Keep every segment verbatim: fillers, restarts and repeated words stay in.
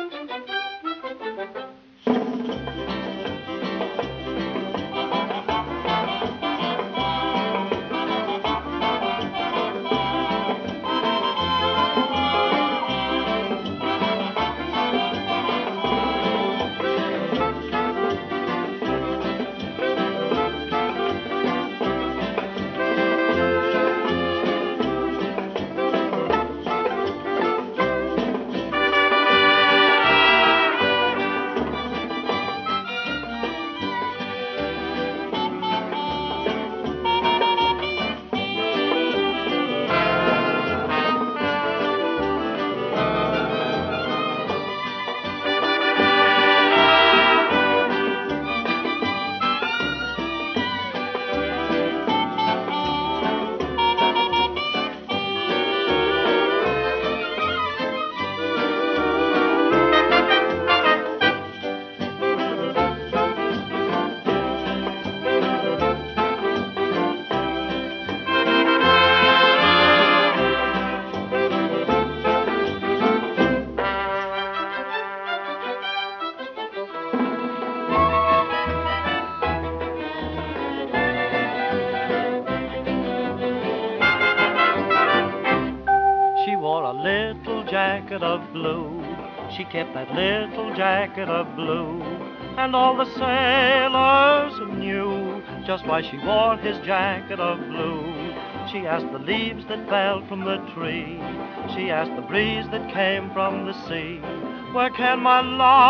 She wore a little jacket of blue. She kept that little jacket of blue. And all the sailors knew just why she wore his jacket of blue. She asked the leaves that fell from the tree. She asked the breeze that came from the sea, where can my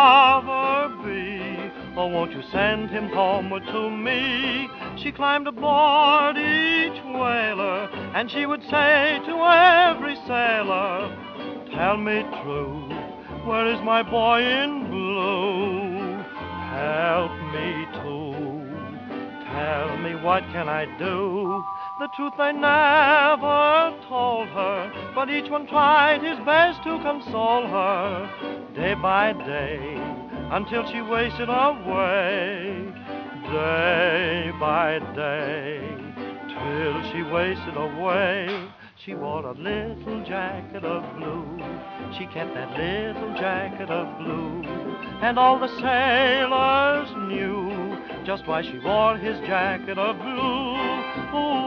lover be? Oh, won't you send him homeward to me? She climbed aboard each whaler, and she would say to every sailor, tell me true, where is my boy in blue? Help me too. Tell me, what can I do? The truth they never told her, but each one tried his best to console her, day by day, until she wasted away, day by day, till she wasted away. She wore a little jacket of blue. She kept that little jacket of blue. And all the sailors knew just why she wore his jacket of blue. Ooh,